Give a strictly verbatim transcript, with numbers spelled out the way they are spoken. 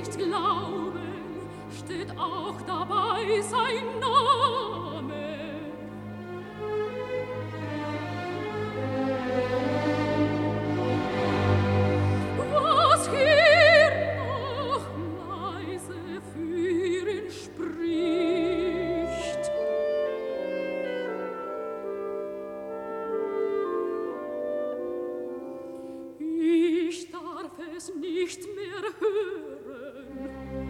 nicht glauben, steht auch dabei sein Name. Was hier noch leise für ihn spricht, ich darf es nicht mehr hören.